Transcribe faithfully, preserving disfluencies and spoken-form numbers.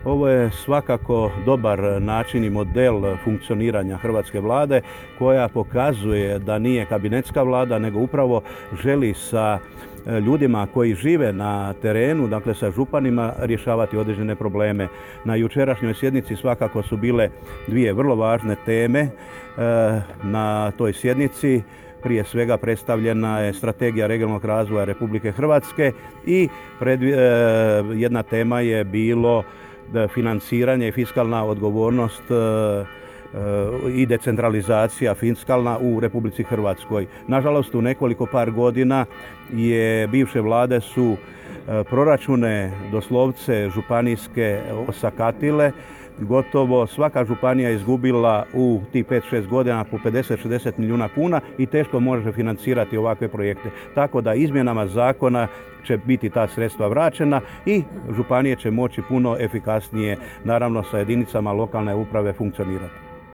Ovo je svakako dobar način i model funkcioniranja hrvatske vlade koja pokazuje da nije kabinetska vlada, nego upravo želi sa ljudima koji žive na terenu, dakle sa županima, rješavati određene probleme. Na jučerašnjoj sjednici svakako su bile dvije vrlo važne teme. Na toj sjednici prije svega predstavljena je strategija regionalnog razvoja Republike Hrvatske i pred, jedna tema je bilo financiranje i fiskalna odgovornost i decentralizacija fiskalna u Republici Hrvatskoj. Nažalost, u nekoliko par godina je bivše vlade su proračune doslovce županijske osakatile. Gotovo svaka županija je izgubila u tih pet šest godina po pedeset do šezdeset milijuna kuna i teško može financirati ovakve projekte. Tako da izmjenama zakona će biti ta sredstva vraćena i županije će moći puno efikasnije, naravno sa jedinicama lokalne uprave, funkcionirati.